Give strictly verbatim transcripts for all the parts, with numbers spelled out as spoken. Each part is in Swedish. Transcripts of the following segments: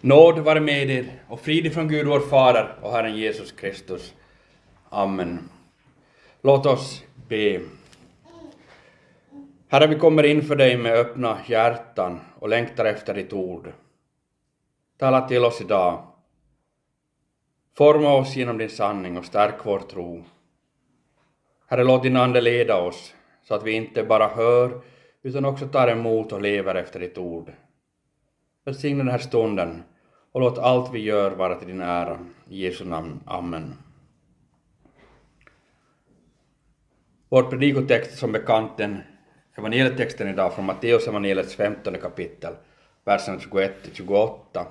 Nåd vare med er och frid från Gud vår Fader och Herren Jesus Kristus. Amen. Låt oss be. Herre, vi kommer inför dig med öppna hjärtan och längtar efter ditt ord. Tala till oss idag. Forma oss genom din sanning och stärk vår tro. Herre, låt din ande leda oss så att vi inte bara hör utan också tar emot och lever efter ditt ord. Välsigna den här stunden och låt allt vi gör vara till din ära. I Jesu namn. Amen. Vår predikotext som bekant den evangelietexten idag från Matteus evangeliets femtonde kapitel, versen tjugoett till tjugoåtta.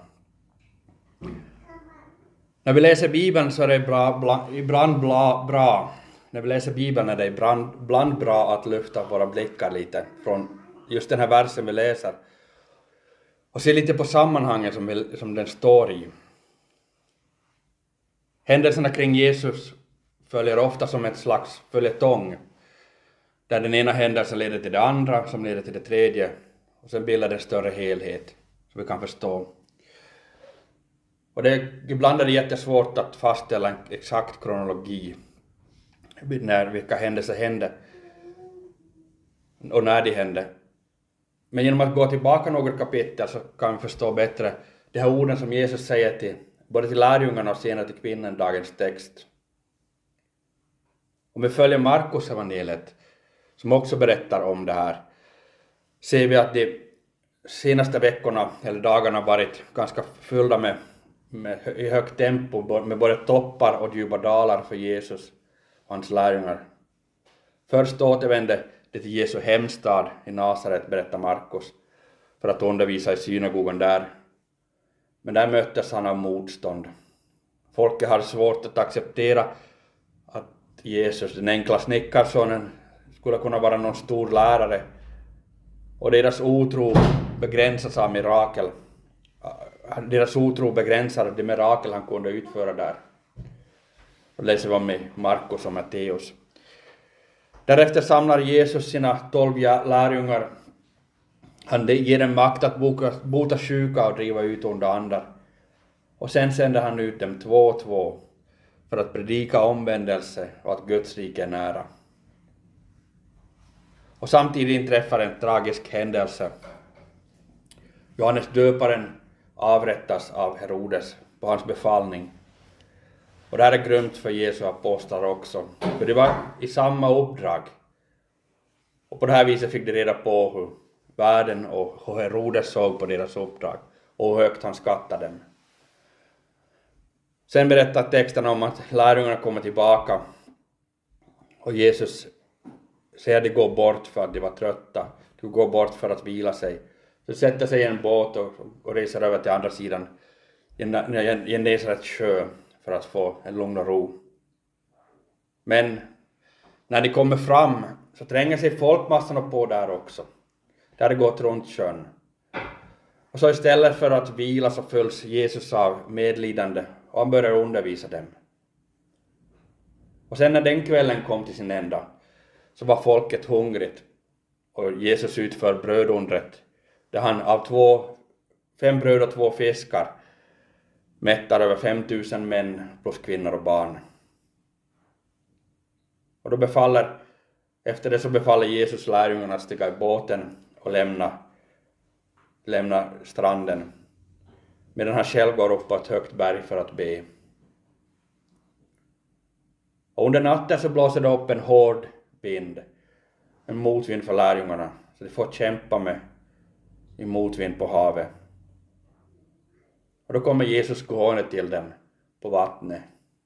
När vi läser Bibeln så är det bra, bla, ibland bla, bra. När vi läser Bibeln är det ibland, ibland bra att lyfta våra blickar lite från just den här versen vi läser. Och se lite på sammanhanget som, vi, som den står i. Händelserna kring Jesus följer ofta som ett slags följetong. Där den ena händelsen leder till det andra, som leder till det tredje. Och sen bildar det en större helhet, som vi kan förstå. Och det, ibland är det jättesvårt att fastställa en exakt kronologi. När vilka händelser hände. Och när de hände. Men genom att gå tillbaka några kapitel så kan vi förstå bättre de här orden som Jesus säger till både till lärjungarna och senare till kvinnan i dagens text. Om vi följer Markus evangeliet som också berättar om det här, ser vi att de senaste veckorna eller dagarna varit ganska fyllda med, med i högt tempo med både toppar och djupa dalar för Jesus och hans lärjungar. Först återvände det till Jesu hemstad i Nasaret, berättar Markus, för att undervisa i synagogan där. Men där möttes han av motstånd. Folket hade svårt att acceptera att Jesus, den enkla snickarsonen, skulle kunna vara någon stor lärare. Och deras otro begränsas av mirakel. Deras otro begränsar de mirakel han kunde utföra där. Och läser vi om i Markus och Matteus. Därefter samlar Jesus sina tolv lärjungar. Han ger dem makt att bota sjuka och driva ut onda andar. Och sen sänder han ut dem två och två för att predika omvändelse och att Guds rike är nära. Och samtidigt inträffar en tragisk händelse. Johannes döparen avrättas av Herodes på hans befallning. Och det här är grymt för Jesu apostlar också. För det var i samma uppdrag. Och på det här viset fick de reda på hur världen och Herodes såg på deras uppdrag. Och hur högt han skattade dem. Sen berättar texten om att lärjungarna kommer tillbaka. Och Jesus säger att de går bort för att de var trötta. De går bort för att vila sig. Så sätter sig i en båt och, och reser över till andra sidan. I en Genesaret sjö. För att få en lugn och ro. Men när de kommer fram så tränger sig folkmassorna på där också. Där det gått runt sjön. Och så istället för att vila så fölls Jesus av medlidande och han börjar undervisa dem. Och sen när den kvällen kom till sin ända så var folket hungrigt. Och Jesus utför brödundret. Där han av två, fem bröd och två fiskar mättar över femtusen män plus kvinnor och barn. Och då befaller, efter det så befaller Jesus lärjungarna att stiga i båten och lämna, lämna stranden. Medan han själv går upp på ett högt berg för att be. Och under natten så blåser det upp en hård vind. En motvind för lärjungarna. Så de får kämpa med i motvind på havet. Och då kommer Jesus gående till dem på vattnet.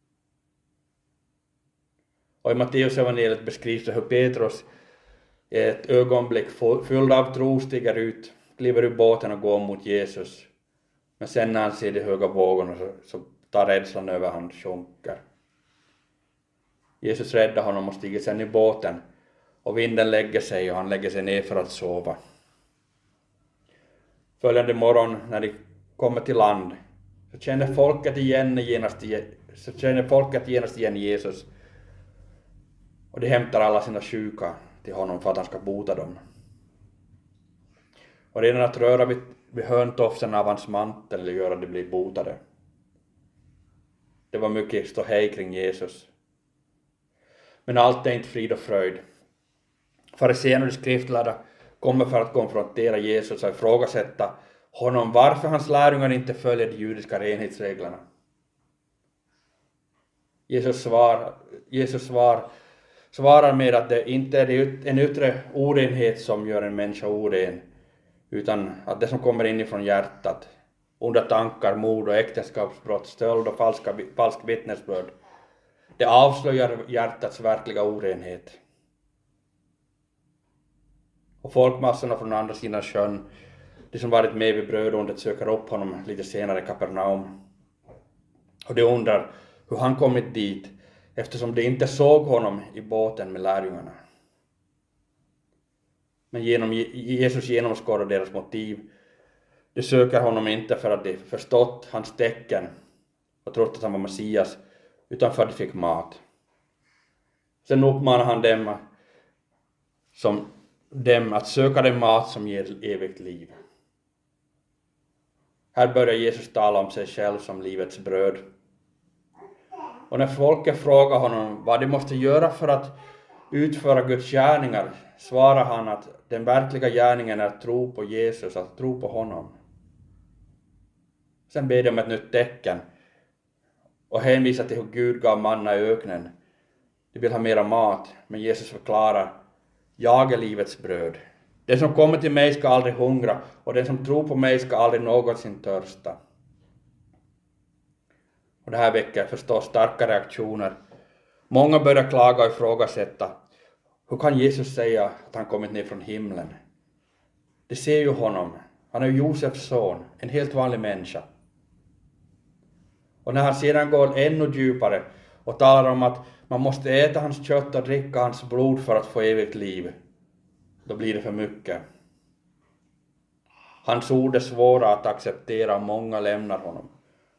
Och i Matteus evangeliet beskrivs det hur Petrus i ett ögonblick fylld av tro stiger ut, kliver ur båten och går mot Jesus. Men sen när han ser de höga vågorna så, så tar rädslan över han sjunker. Jesus räddar honom och stiger sen i båten och vinden lägger sig och han lägger sig ner för att sova. Följande morgon när de kommer till land så känner folket igen genast, så känner folket genast igen Jesus. Och de hämtar alla sina sjuka till honom för att han ska bota dem. Och redan att röra vid, vid hörntofsen av hans mantel eller göra det bli botade. Det var mycket ståhej kring Jesus. Men allt är inte frid och fröjd. Fariséerna och skriftlärda kommer för att konfrontera Jesus och ifrågasätta honom varför hans lärjungar inte följer de judiska renhetsreglerna. Jesus, svar, Jesus svar, svarar med att det inte är en yttre orenhet som gör en människa oren, utan att det som kommer inifrån hjärtat, onda tankar, mord och äktenskapsbrott, stöld och falska, falsk vittnesbörd, det avslöjar hjärtats verkliga orenhet. Och folkmassorna från andra sidan sjön, de som varit med vid brödundet, söker upp honom lite senare i Kapernaum. Och de undrar hur han kommit dit, eftersom de inte såg honom i båten med lärjungarna. Men genom Jesus genomskådar deras motiv. De söker honom inte för att de förstått hans tecken och trott att han var Messias, utan för att de fick mat. Sen uppmanar han dem, som, dem att söka den mat som ger evigt liv. Här börjar Jesus tala om sig själv som livets bröd. Och när folket frågar honom vad de måste göra för att utföra Guds gärningar, svarar han att den verkliga gärningen är att tro på Jesus, att tro på honom. Sen ber de om ett nytt tecken och hänvisar till hur Gud gav manna i öknen. De vill ha mera mat, men Jesus förklarar: jag är livets bröd. Den som kommer till mig ska aldrig hungra, och den som tror på mig ska aldrig någonsin törsta. Och det här väcker förstås starka reaktioner. Många börjar klaga och ifrågasätta. Hur kan Jesus säga att han kommit ner från himlen? De ser ju honom. Han är ju Josefs son, en helt vanlig människa. Och när han sedan går ännu djupare och talar om att man måste äta hans kött och dricka hans blod för att få evigt liv, då blir det för mycket. Hans ord är svåra att acceptera och många lämnar honom.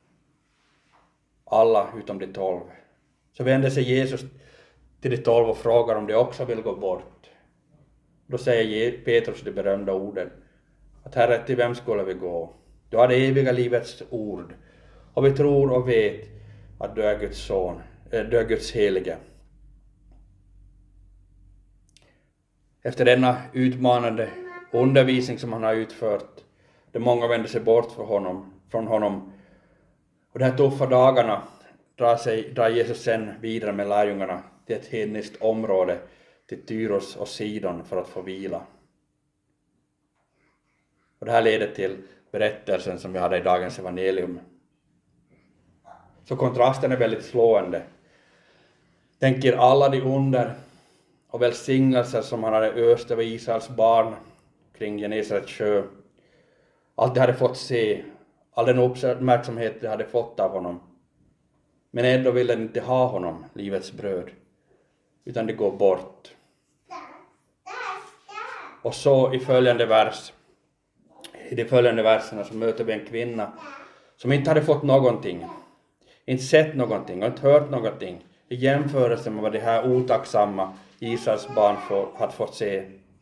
Alla utom de tolv. Så vänder sig Jesus till de tolv och frågar om de också vill gå bort. Då säger Petrus de berömda orden: att Herre, till vem skulle vi gå? Du har det eviga livets ord, och vi tror och vet att du är Guds son, du är Guds helige. Efter denna utmanande undervisning som han har utfört, där många vänder sig bort från honom, från honom och de här tuffa dagarna, drar, sig, drar Jesus sen vidare med lärjungarna till ett hedniskt område, till Tyros och Sidon, för att få vila. Och det här leder till berättelsen som vi hade i dagens evangelium. Så kontrasten är väldigt slående. Tänker alla de under och välsignelser som han hade öst över Israels barn kring Genesarets sjö. Allt de hade fått se, all den uppmärksamhet de hade fått av honom. Men ändå ville de inte ha honom, livets bröd, utan det går bort. Och så i följande vers, i de följande verserna, så möter vi en kvinna som inte hade fått någonting, inte sett någonting och inte hört någonting i jämförelse med vad de här otacksamma Israels barn får, hade fått se.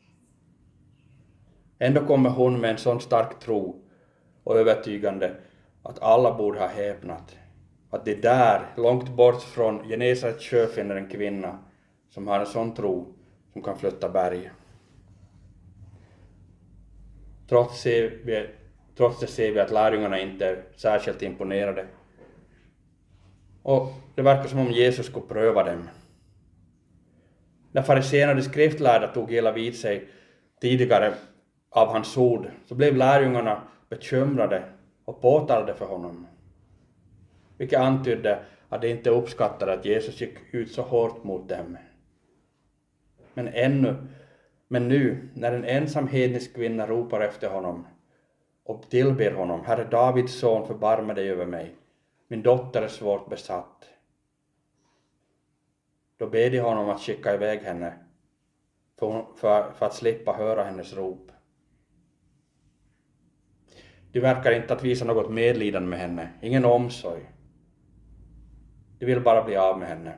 Ändå kommer hon med en sån stark tro och övertygande att alla borde ha häpnat. Att det där, långt bort från Genesarets sjö, finner en kvinna som har en sån tro som kan flytta berg. Trots, ser vi, trots det ser vi att lärjungarna inte är särskilt imponerade. Och det verkar som om Jesus skulle pröva dem. När fariséerna och de skriftlärda tog illa vid sig tidigare av hans ord, så blev lärjungarna bekymrade och påtalade för honom. Vilket antydde att de inte uppskattade att Jesus gick ut så hårt mot dem. Men ännu, men nu, när en ensam hednisk kvinna ropar efter honom och tillber honom: Herre Davids son, förbarma dig över mig. Min dotter är svårt besatt. Då ber de honom att skicka iväg henne för, för, för att slippa höra hennes rop. De verkar inte att visa något medlidande med henne, ingen omsorg. De vill bara bli av med henne.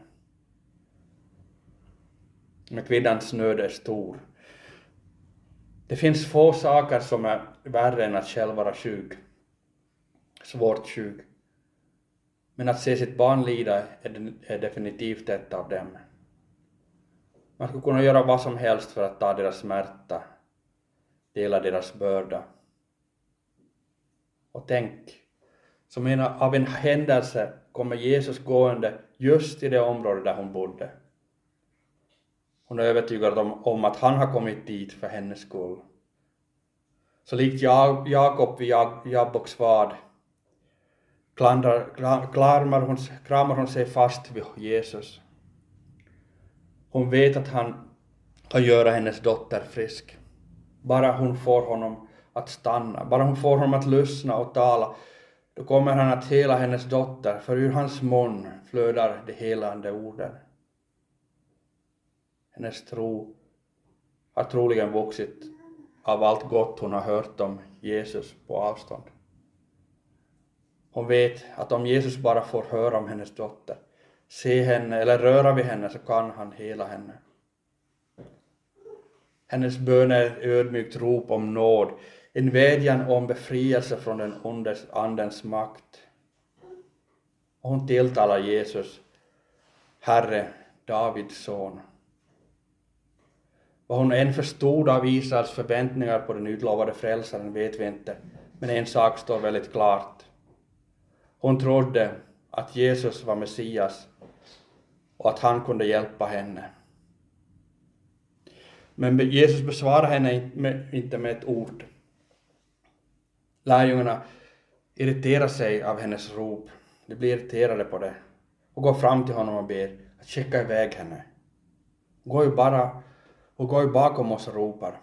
Men kvinnans nöd är stor. Det finns få saker som är värre än att själv vara sjuk, svårt sjuk. Men att se sitt barn lida är, är definitivt ett av dem. Man skulle kunna göra vad som helst för att ta deras smärta, dela deras börda. Och tänk, som en av en händelse kommer Jesus gående just i det område där hon bodde. Hon är övertygad om, om att han har kommit dit för hennes skull. Så likt Jakob vid Jabboks vad klamrar hon, kramar hon sig fast vid Jesus. Hon vet att han kan göra hennes dotter frisk. Bara hon får honom att stanna, bara hon får honom att lyssna och tala, då kommer han att hela hennes dotter, för ur hans mun flödar de helande orden. Hennes tro har troligen vuxit av allt gott hon har hört om Jesus på avstånd. Hon vet att om Jesus bara får höra om hennes dotter, se henne eller röra vid henne, så kan han hela henne. Hennes bön är ett ödmjukt rop om nåd, en vädjan om befrielse från den ondes andens makt. Och hon tilltalar Jesus, Herre, Davids son. Vad hon än förstod av Israels förväntningar på den utlovade frälsaren vet vi inte, men en sak står väldigt klart. Hon trodde att Jesus var Messias och att han kunde hjälpa henne. Men Jesus besvarar henne inte med ett ord. Lärjungarna irriterar sig av hennes rop. De blir irriterade på det och går fram till honom och ber att skicka iväg henne. Gå ju bara och går ju bakom oss och ropar.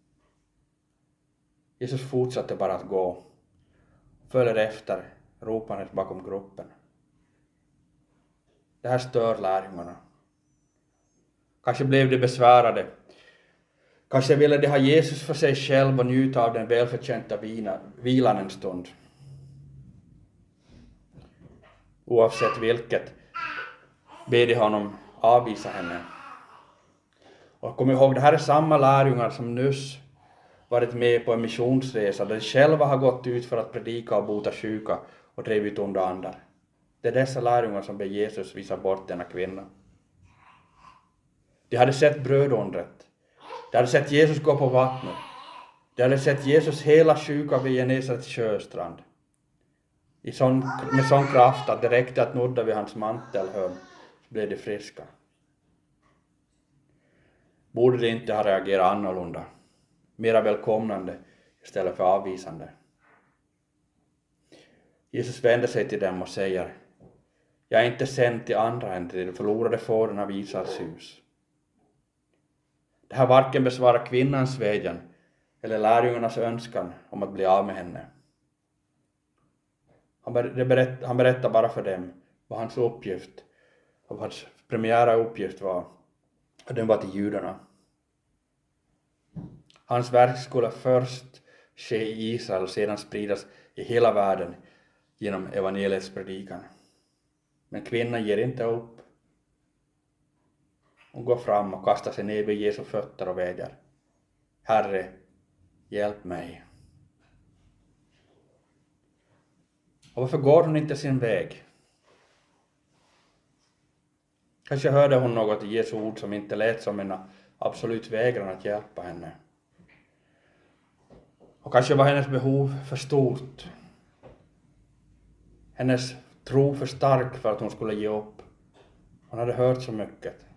Jesus fortsatte bara att gå. Följer efter, ropandes bakom gruppen. Det här stör lärjungarna. Kanske blev de besvärade. Kanske ville de ha Jesus för sig själv och njuta av den välförtjänta vilan en stund. Oavsett vilket ber de honom avvisa henne. Och kom ihåg, det här är samma lärjungar som nyss varit med på en missionsresa där de själva har gått ut för att predika och bota sjuka och driva ut onda andar. Det är dessa lärjungar som ber Jesus visa bort denna kvinna. De hade sett brödundret. De hade sett Jesus gå på vattnet. De hade sett Jesus hela sjuka vid Genesarets sjöstrand. I sån, med sån kraft att det räckte att nudda vid hans mantelhörn, så blev de friska. Borde de inte ha reagerat annorlunda, mera välkomnande istället för avvisande? Jesus vänder sig till dem och säger, jag är inte sänd till andra än till de förlorade fåren av Israels hus. Det här varken besvarar kvinnans vädjan eller lärjungarnas önskan om att bli av med henne. Han, berätt, han berättar bara för dem vad hans uppgift och hans premiära uppgift var, och den var till judarna. Hans verk skulle först ske i Israel och sedan spridas i hela världen genom evangeliets predikan. Men kvinnan ger inte upp. Hon går fram och kastar sig ner vid Jesu fötter och vädjar, Herre, hjälp mig. Och varför går hon inte sin väg? Kanske hörde hon något i Jesu ord som inte lät som en absolut vägran att hjälpa henne. Och kanske var hennes behov för stort. Hennes tro för stark för att hon skulle ge upp. Hon hade hört så mycket.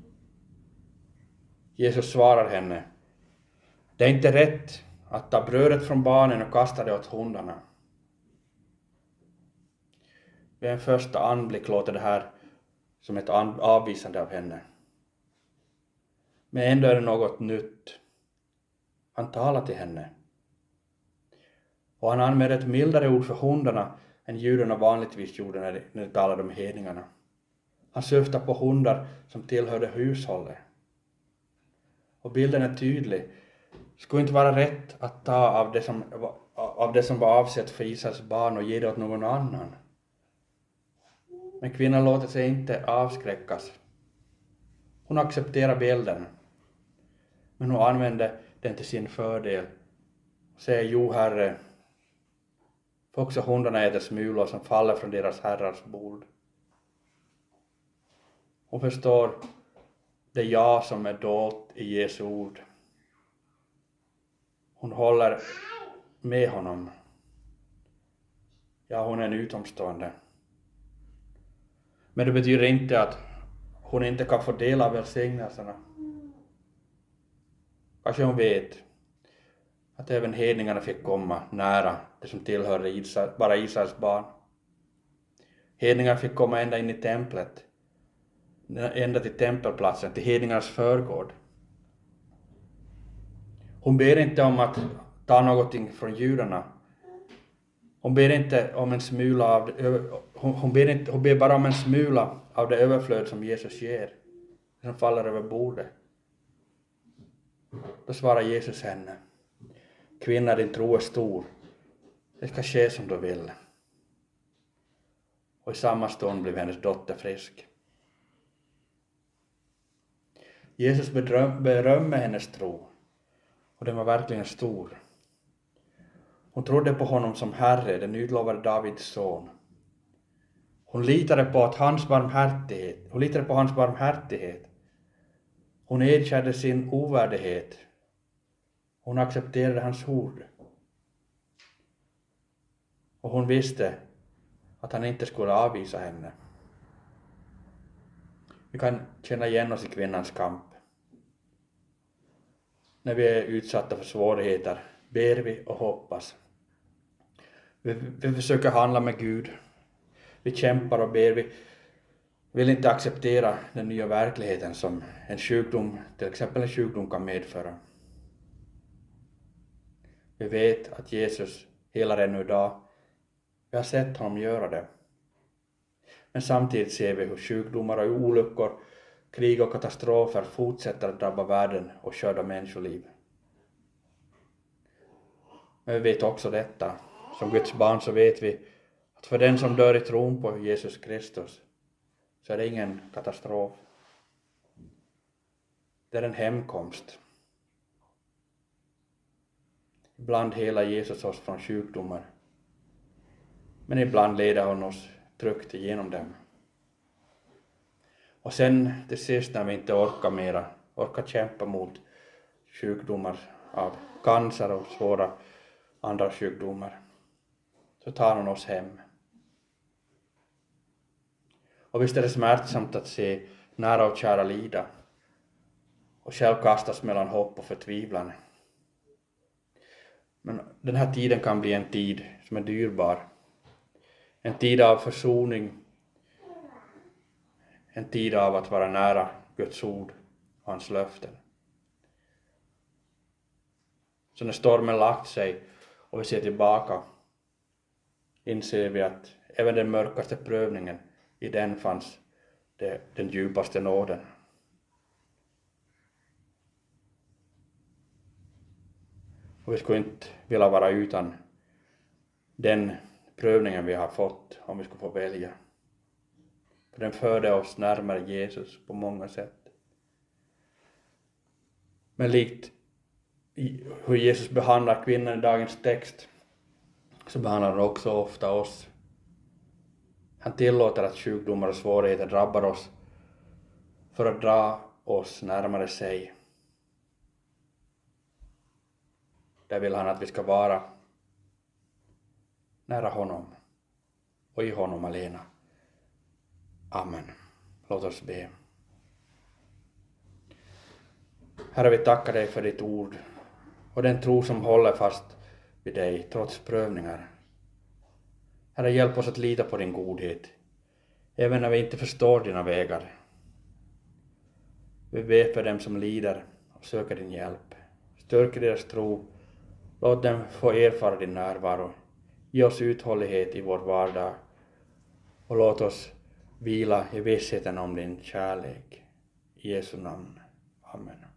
Jesus svarar henne, det är inte rätt att ta brödet från barnen och kasta det åt hundarna. Vid en första anblick låter det här som ett avvisande av henne. Men ändå är det något nytt. Han talar till henne. Och han använder ett mildare ord för hundarna än judarna vanligtvis gjorde när de, när de talade om hedningarna. Han syftar på hundar som tillhörde hushållet. Och bilden är tydlig. Det skulle inte vara rätt att ta av det som, av det som var avsett för Israels barn och ge det åt någon annan. Men kvinnan låter sig inte avskräckas. Hon accepterar bilden. Men hon använder den till sin fördel säger jo Herre, för också hundarna äter smulor som faller från deras herrars bord. Hon förstår det ja som är dolt i Jesu ord. Hon håller med honom. Ja, hon är en utomstående. Men det betyder inte att hon inte kan få del av välsignelserna. Kanske hon vet att även hedningarna fick komma nära det som tillhörde Israel, bara Israels barn. Hedningarna fick komma ända in i templet. Ända till tempelplatsen, till hedningarnas förgård. Hon ber inte om att ta någonting från judarna. Hon ber inte om en smula av det, hon, hon, ber inte, hon ber bara om en smula av det överflöd som Jesus ger. Som faller över bordet. Då svarar Jesus henne. Kvinna, din tro är stor. Det ska ske som du vill. Och i samma stund blev hennes dotter frisk. Jesus berömmer hennes tro. Och den var verkligen stor. Hon trodde på honom som Herre, den utlovade Davids son. Hon litade på att hans barmhärtighet, hon litade på hans barmhärtighet. Hon erkände sin ovärdighet. Hon accepterade hans ord. Och hon visste att han inte skulle avvisa henne. Vi kan känna igen oss i kvinnans kamp. När vi är utsatta för svårigheter ber vi och hoppas. Vi, vi försöker handla med Gud. Vi kämpar och ber. Vi vill inte acceptera den nya verkligheten som en sjukdom, till exempel en sjukdom, kan medföra. Vi vet att Jesus helar ännu idag. Vi har sett honom göra det. Men samtidigt ser vi hur sjukdomar och olyckor, krig och katastrofer fortsätter att drabba världen och skörda människoliv. Men vi vet också detta. Som Guds barn så vet vi att för den som dör i tron på Jesus Kristus så är det ingen katastrof. Det är en hemkomst. Ibland helar Jesus oss från sjukdomar. Men ibland leder han oss tryggt igenom dem. Och sen till sist när vi inte orkar mera, orkar kämpa mot sjukdomar av cancer och svåra andra sjukdomar, så tar han oss hem. Och visst är det smärtsamt att se nära och kära lida och själv kastas mellan hopp och förtvivlan. Men den här tiden kan bli en tid som är dyrbar. En tid av försoning. En tid av att vara nära Guds ord och hans löften. Så när stormen lagt sig och vi ser tillbaka inser vi att även den mörkaste prövningen, i den fanns det, den djupaste nåden. Och vi skulle inte vilja vara utan den prövningen vi har fått om vi skulle få välja. För den förde oss närmare Jesus på många sätt. Men likt hur Jesus behandlar kvinnan i dagens text så behandlar han också ofta oss. Han tillåter att sjukdomar och svårigheter drabbar oss för att dra oss närmare sig. Där vill han att vi ska vara nära honom och i honom alena. Amen. Låt oss be. Herre, vi tackar dig för ditt ord och den tro som håller fast vid dig trots prövningar. Herre, hjälp oss att lita på din godhet, även när vi inte förstår dina vägar. Vi ber för dem som lider och söker din hjälp. Styrk deras tro. Låt dem få erfara din närvaro. Ge oss uthållighet i vår vardag. Och låt oss vila i vissheten om din kärlek. I Jesu namn. Amen.